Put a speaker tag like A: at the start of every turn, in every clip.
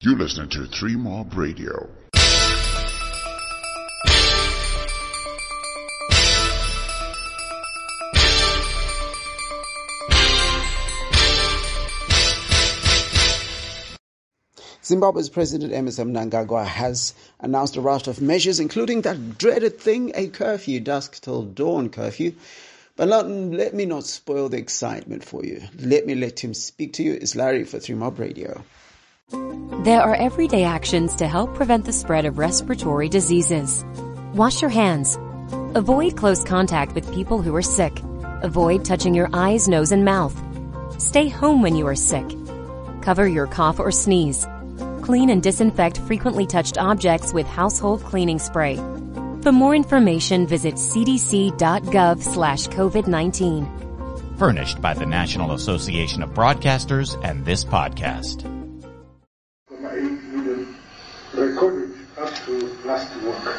A: You listen to 3 Mob Radio.
B: Zimbabwe's President Emmerson Mnangagwa has announced a raft of measures, including that dreaded thing, a curfew, dusk till dawn curfew. But let me not spoil the excitement for you. Let him speak to you. It's Larry for 3 Mob Radio.
C: There are everyday actions to help prevent the spread of respiratory diseases. Wash your hands. Avoid close contact with people who are sick. Avoid touching your eyes, nose, and mouth. Stay home when you are sick. Cover your cough or sneeze. Clean and disinfect frequently touched objects with household cleaning spray. For more information, visit cdc.gov/COVID-19.
D: Furnished by the National Association of Broadcasters and this podcast.
E: 8 million recorded up to last week.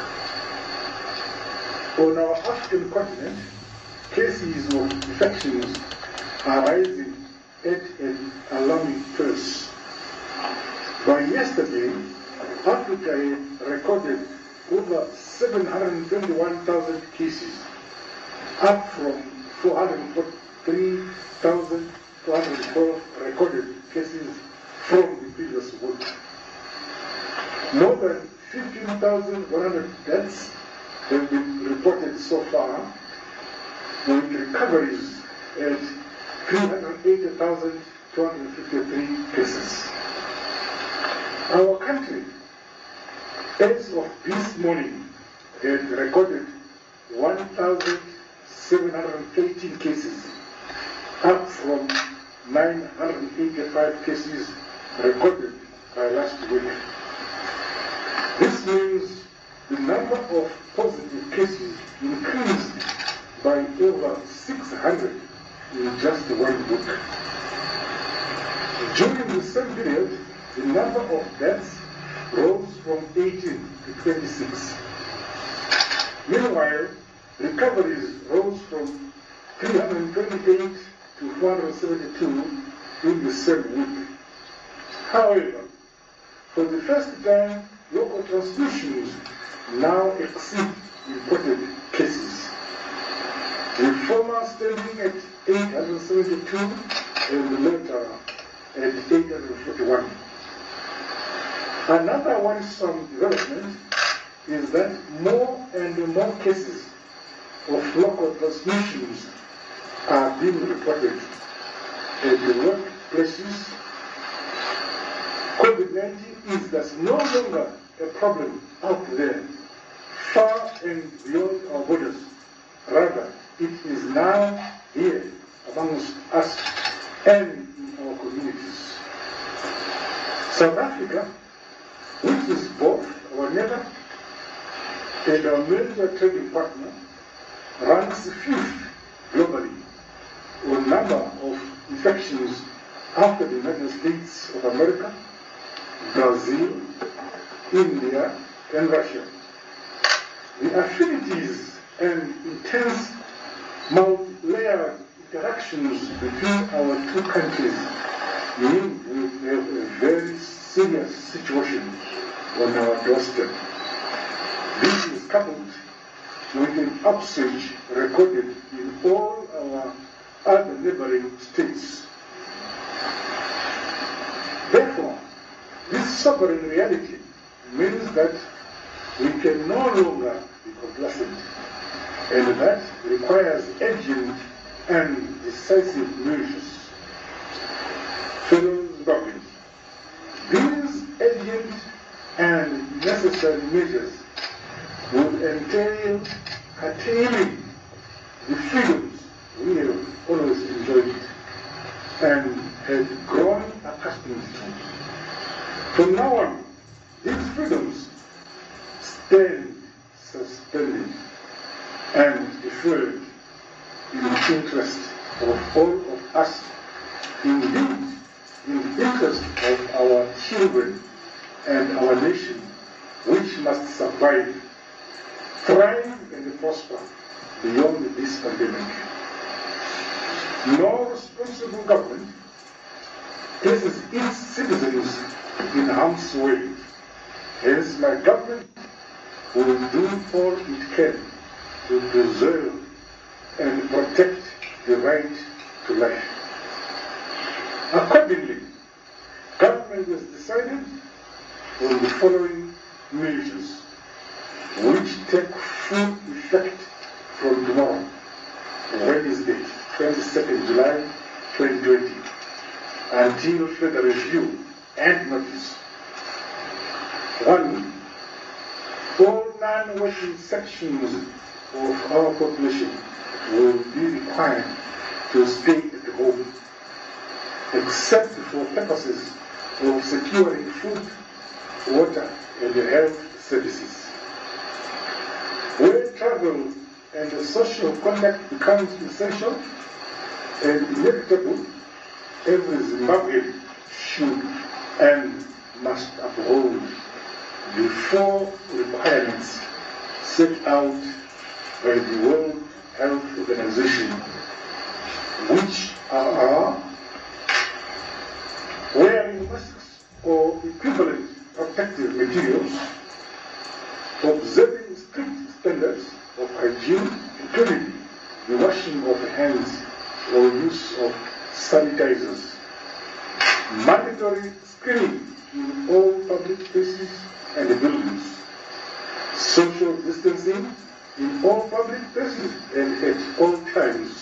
E: On our African continent, cases of infections are rising at an alarming pace. By yesterday, Africa recorded over 721,000 cases, up from 443,412 recorded cases from the previous week. More than 15,100 deaths have been reported so far, with recoveries at 380,253 cases. Our country, as of this morning, had recorded 1,718 cases, up from 985 cases recorded by last week. This means the number of positive cases increased by over 600 in just 1 week. During the same period, the number of deaths rose from 18 to 26. Meanwhile, recoveries rose from 328 to 472 in the same week. However, for the first time, local transmissions now exceed imported cases, the former standing at 872 and the latter at 841. Another worrisome development is that more and more cases of local transmissions are being reported at the workplaces. COVID-19 is thus no longer a problem out there, far and beyond our borders. Rather, it is now here amongst us and in our communities. South Africa, which is both our neighbor and our major trading partner, ranks 5th globally on number of infections after the United States of America, Brazil, India, and Russia. The affinities and intense multi-layered interactions between our two countries mean we have a very serious situation on our doorstep. This is coupled with an upsurge recorded in all our other neighboring states. Therefore, this sobering reality means that we can no longer be complacent, and that requires urgent and decisive measures. Fellow Zimbabweans, these urgent and necessary measures would entail curtailing the freedoms we have always enjoyed and had grown accustomed to. From now on, these freedoms stand suspended and deferred in the interest of all of us, indeed in the interest of our children and our nation, which must survive, thrive, and prosper beyond this pandemic. No responsible government places its citizens in harm's way. Hence, my government will do all it can to preserve and protect the right to life. Accordingly, government has decided on the following measures, which take full effect from tomorrow, Wednesday, 22nd July 2020, until further review and notice. 1. All non-working sections of our population will be required to stay at home, except for purposes of securing food, water, and health services. Where travel and social contact becomes essential and inevitable, every Zimbabwean should and must uphold the 4 requirements set out by the World Health Organization, which are wearing masks or equivalent protective materials, observing strict standards of hygiene, including the washing of hands or use of sanitizers, mandatory screening in all public places and buildings, social distancing in all public places and at all times.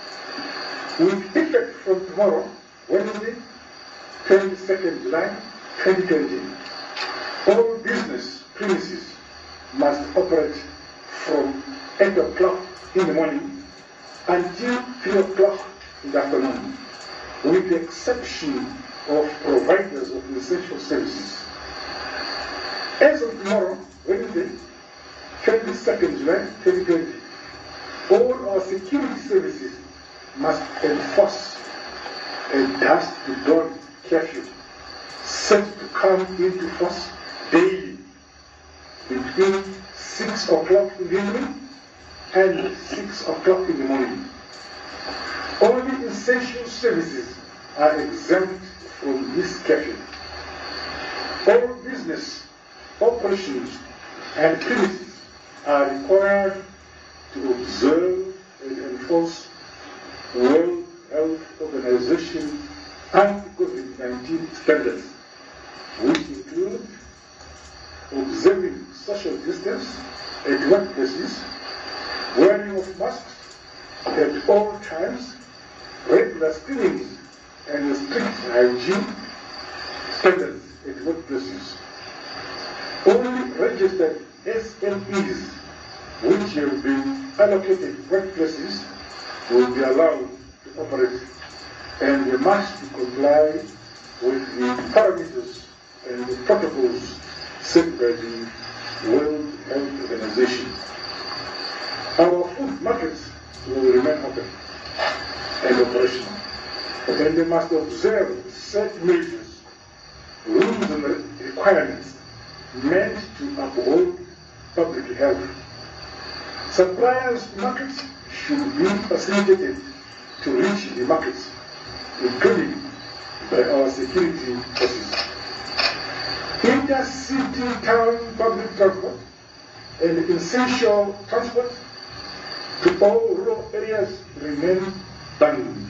E: With effect from tomorrow, Wednesday, 22nd July 2020, all business premises must operate from 8 o'clock in the morning until 3 o'clock in the afternoon, with the exception of providers of essential services. As of tomorrow, Wednesday, 22nd July 2020, all our security services must enforce a dusk to dawn curfew set to come into force daily between 6 o'clock in the evening and 6 o'clock in the morning. Only essential services are exempt from this curfew. All business operations and premises are required to observe and enforce World Health Organization anti-COVID-19 standards, which include observing social distance at workplaces, wearing of masks at all times, regular screenings, and strict hygiene standards at workplaces. Only registered SMEs which have been allocated workplaces will be allowed to operate, and they must comply with the parameters and the protocols set by the World Health Organization. Our food markets will remain open and operational, and they must observe set measures, rules and requirements meant to uphold public health. Suppliers to markets should be facilitated to reach the markets, including by our security forces. Intercity town public transport and essential transport to all rural areas remain banned.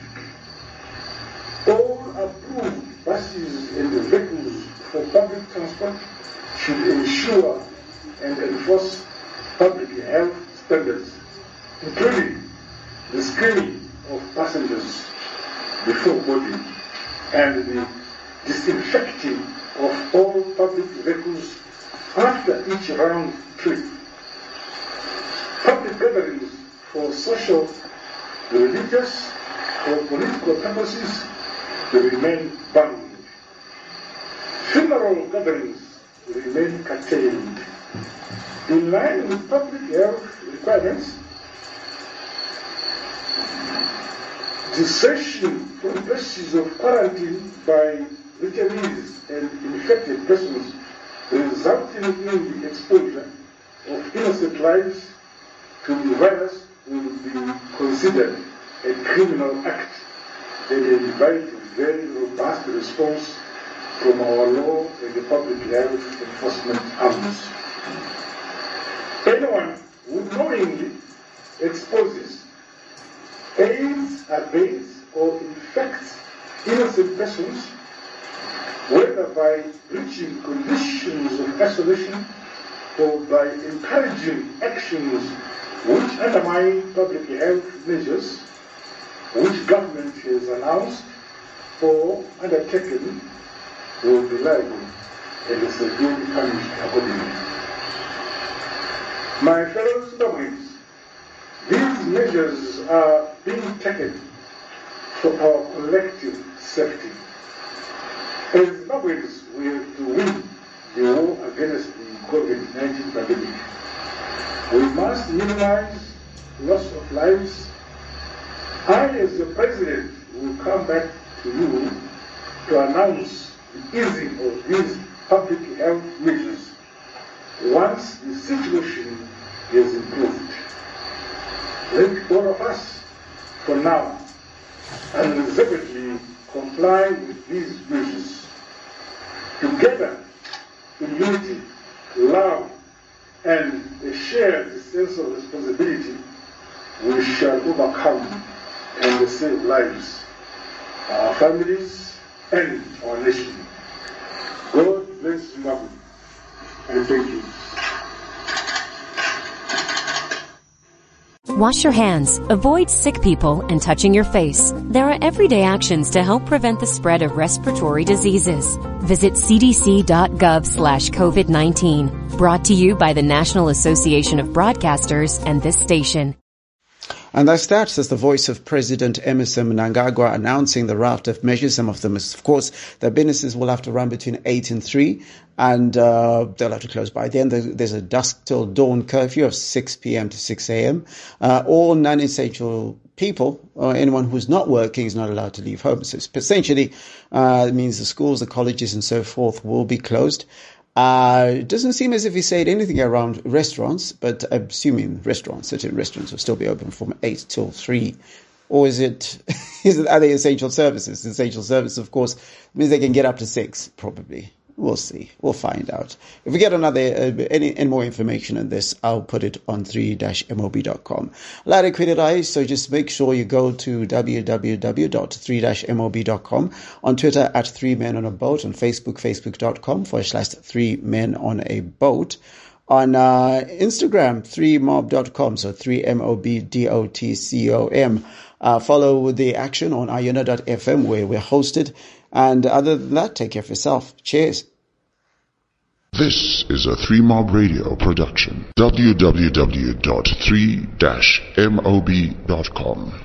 E: All approved buses and vehicles for public transport should ensure and enforce public health standards, including the screening of passengers before boarding and the disinfecting of all public vehicles after each round trip. Public gatherings for social, religious, or political purposes will remain banned. Funeral gatherings will remain curtailed. In line with public health requirements, cessation from places of quarantine by returnees and infected persons resulting in the exposure of innocent lives to the virus will be considered a criminal act and invite a very robust response from our law and the public health enforcement arms. Anyone who knowingly exposes, aids, abets, or infects innocent persons, whether by breaching conditions of isolation or by encouraging actions which undermine public health measures which government has announced or undertaken, will be liable and is severely punished accordingly. My fellow Zimbabweans, these measures are being taken for our collective safety. As Zimbabweans, we have to win the war against the COVID-19 pandemic. We must minimize loss of lives. I, as the President, will come back to you to announce the easing of these public health measures once the situation is improved. Let all of us, for now, unreservedly comply with these measures. Together, in unity, love, and a shared sense of responsibility, we shall overcome and save lives, our families, and our nation. God bless Zimbabwe, and thank you.
C: Wash your hands, avoid sick people, and touching your face. There are everyday actions to help prevent the spread of respiratory diseases. Visit cdc.gov/COVID-19. Brought to you by the National Association of Broadcasters and this station.
B: And that's the voice of President Emmerson Mnangagwa announcing the raft of measures. Some of them is, of course, that businesses will have to run between 8 and 3, and they'll have to close by then. There's a dusk till dawn curfew of 6 p.m. to 6 a.m. All non-essential people or anyone who's not working is not allowed to leave home. So essentially, it means the schools, the colleges, and so forth will be closed. It doesn't seem as if he said anything around restaurants, but I'm assuming certain restaurants will still be open from 8 till 3. Or is it are they essential services? Essential services, of course, means they can get up to 6, probably. We'll see. We'll find out. If we get any more information on this, I'll put it on 3-mob.com. So just make sure you go to www.3-mob.com, on Twitter at 3MENONABOAT, on Facebook, facebook.com/3MENONABOAT, on Instagram, 3mob.com, so 3MOBDOTCOM. Follow the action on iona.fm where we're hosted. And other than that, take care of yourself. Cheers.
A: This is a 3Mob Radio production. www.3-mob.com